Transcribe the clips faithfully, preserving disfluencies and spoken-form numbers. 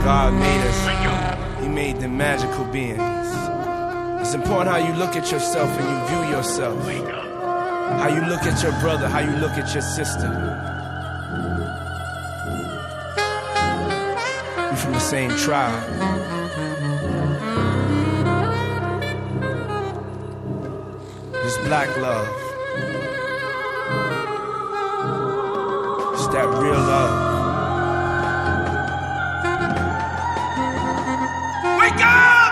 God made us, He made them magical beings. It's important how you look at yourself and you view yourself. How you look at your brother, how you look at your sister. We from the same tribe. It's black love. It's that real love. Wake up!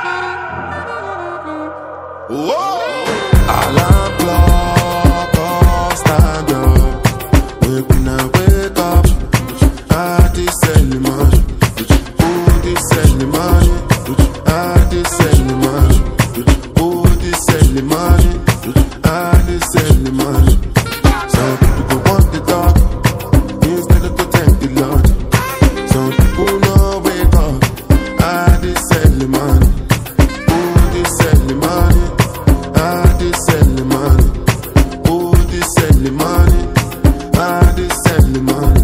Whoa! Alarm clock, all stand up. Wake when I wake up. I did send the money. Who did send the money? I did send the money. Who did send the money? I did send the money. Some people want the dog instead of to thank the Lord. Some people no wake up. I did send the money. Who did send the money? I did send the money. Who did send the money? I did send the money.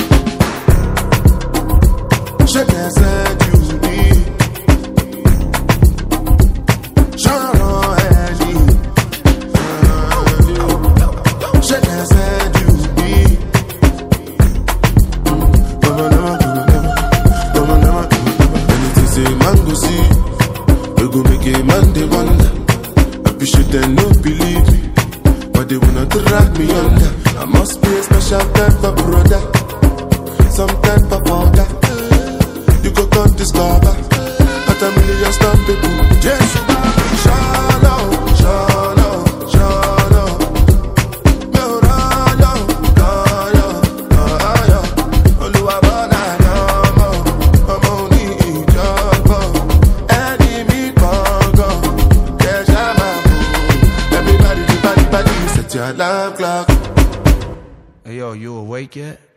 Je t'ai séduit. J'en ai dit. Je t'ai séduit. Never, never, never, never, never. Anything say man go see, we go make a man they wonder. Appreciate them no believe me, but they wanna drag me under. I must be a special type of brother, some type of father. You go come discover that a million stop people. Yes, shallow, shallow, shallow. No, no, no, no, no, no. Oluwa bona no, I'm only in trouble. Enemy congo, deja vu. Everybody, everybody, everybody, set your alarm clock. Hey yo, you awake yet?